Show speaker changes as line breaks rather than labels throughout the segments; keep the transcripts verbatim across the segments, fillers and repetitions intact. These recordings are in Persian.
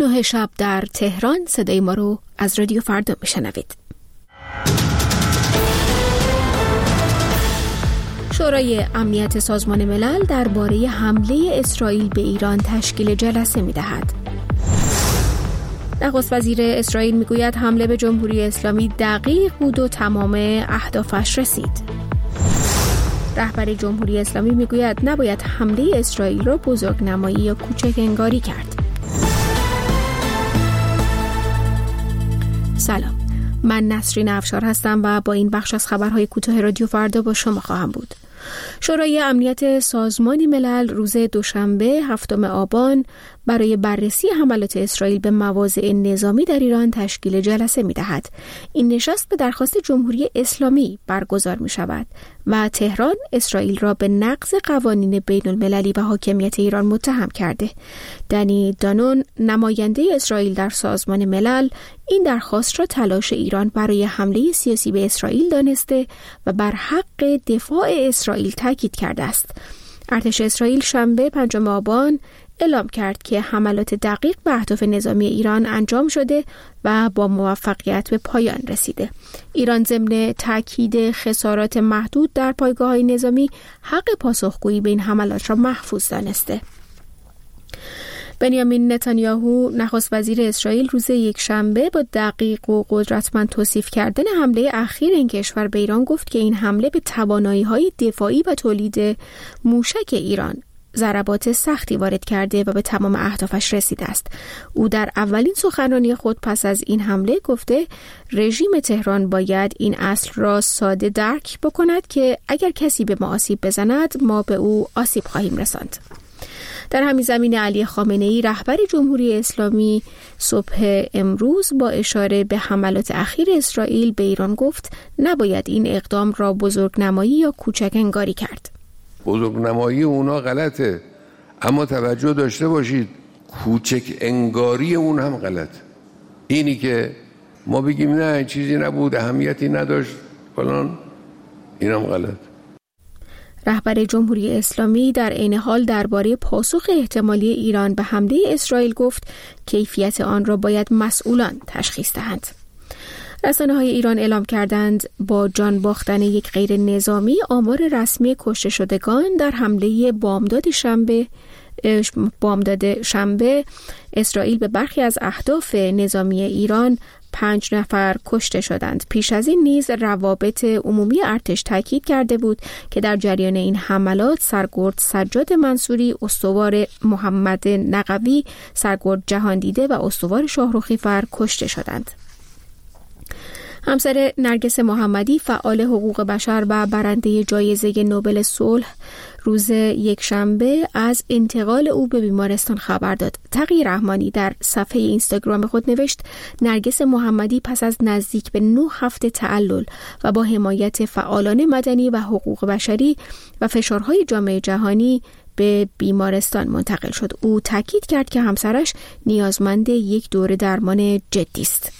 نه شب در تهران. صدای ما رو از رادیو فردا میشنوید. شورای امنیت سازمان ملل درباره حمله اسرائیل به ایران تشکیل جلسه می‌دهد. نخست وزیر اسرائیل میگوید حمله به جمهوری اسلامی دقیق بود و تمام اهدافش رسید. رهبر جمهوری اسلامی میگوید نباید حمله اسرائیل را بزرگنمایی یا کوچک انگاری کرد. سلام، من نسرین افشار هستم و با این بخش از خبرهای کوتاه رادیو فردا با شما خواهم بود. شورای امنیت سازمان ملل روز دوشنبه هفتم آبان برای بررسی حملات اسرائیل به مواضع نظامی در ایران تشکیل جلسه می دهد. این نشست به درخواست جمهوری اسلامی برگزار می شود و تهران اسرائیل را به نقض قوانین بین المللی و حاکمیت ایران متهم کرده. دنی دانون، نماینده اسرائیل در سازمان ملل، این درخواست را تلاش ایران برای حمله سیاسی به اسرائیل دانسته و بر حق دفاع اسرائیل تاکید کرده است. ارتش اسرائیل شنبه پنجم آبان اعلام کرد که حملات دقیق به اهداف نظامی ایران انجام شده و با موفقیت به پایان رسیده. ایران ضمن تاکید خسارات محدود در پایگاه‌های نظامی حق پاسخگویی به این حملات را محفوظ دانسته. بنیامین نتانیاهو، نخست وزیر اسرائیل، روز یکشنبه با دقیق و قدرتمند توصیف کردن حمله اخیر این کشور به ایران گفت که این حمله به توانایی‌های دفاعی و تولید موشک ایران ضربات سختی وارد کرده و به تمام اهدافش رسیده است. او در اولین سخنرانی خود پس از این حمله گفته رژیم تهران باید این اصل را ساده درک بکند که اگر کسی به ما آسیب بزند ما به او آسیب خواهیم رساند. در همین زمینه علی خامنه‌ای، رهبر جمهوری اسلامی، صبح امروز با اشاره به حملات اخیر اسرائیل به ایران گفت نباید این اقدام را بزرگنمایی یا کوچک انگاری کرد.
بزرگنمایی اونا غلطه، اما توجه داشته باشید کوچک انگاری اون هم غلط. اینی که ما بگیم نه چیزی نبود، اهمیتی نداشت فلان، اینم غلط.
رهبر جمهوری اسلامی در عین حال درباره پاسخ احتمالی ایران به حمله اسرائیل گفت کیفیت آن را باید مسئولان تشخیص دهند. رسانه‌های ایران اعلام کردند با جان باختن یک غیر نظامی آمار رسمی کشته شدگان در حمله بامداد شنبه بامداد شنبه اسرائیل به برخی از اهداف نظامی ایران پنج نفر کشته شدند. پیش از این نیز روابط عمومی ارتش تاکید کرده بود که در جریان این حملات سرگرد سجاد منصوری، استوار محمد نقوی، سرگرد جهاندیده و استوار شاهرخیفر کشته شدند. همسر نرگس محمدی، فعال حقوق بشر و برنده جایزه نوبل صلح، روز یکشنبه از انتقال او به بیمارستان خبر داد. تقی رحمانی در صفحه اینستاگرام خود نوشت نرگس محمدی پس از نزدیک به نه هفته تعلل و با حمایت فعالان مدنی و حقوق بشری و فشارهای جامعه جهانی به بیمارستان منتقل شد. او تاکید کرد که همسرش نیازمند یک دوره درمان جدی است.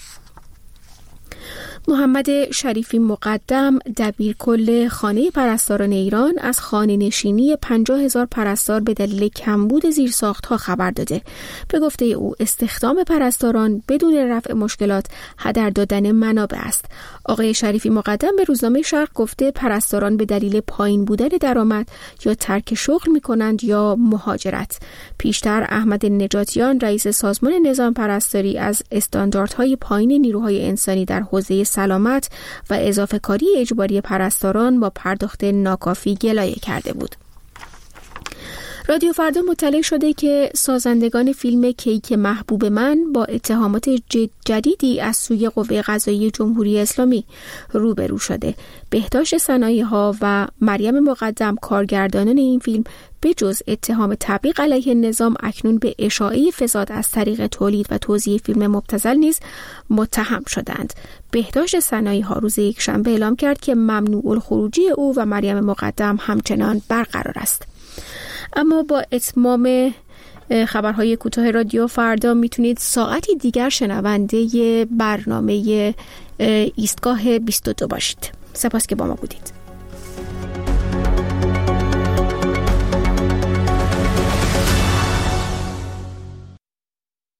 محمد شریفی مقدم، دبیرکل خانه پرستاران ایران، از خانه نشینی پنجاه هزار پرستار به دلیل کمبود زیرساخت‌ها خبر داده. به گفته او استخدام پرستاران بدون رفع مشکلات هدر دادن منابع است. آقای شریفی مقدم به روزنامه شرق گفته پرستاران به دلیل پایین بودن درآمد یا ترک شغل می‌کنند یا مهاجرت. پیشتر احمد نجاتیان، رئیس سازمان نظام پرستاری، از استانداردهای پایین نیروهای انسانی در حوزه سلامت و اضافه کاری اجباری پرستاران با پرداخت ناکافی گلایه کرده بود. رادیو فردا مطلع شده که سازندگان فیلم کیک محبوب من با اتهامات جدیدی از سوی قوه قضاییه جمهوری اسلامی روبرو شده. بهداشت صنایع‌ها و مریم مقدم، کارگردانان این فیلم، به جز اتهام تبلیغ علیه نظام اکنون به اشاعه فساد از طریق تولید و توزیع فیلم مبتذل نیز متهم شدند. بهداشت صنایع‌ها روز یکشنبه اعلام کرد که ممنوع الخروجی او و مریم مقدم همچنان برقرار است. اما با اتمام خبرهای کوتاه رادیو فردا میتونید ساعتی دیگر شنونده برنامه ایستگاه بیست و دو باشید. سپاس که با ما بودید.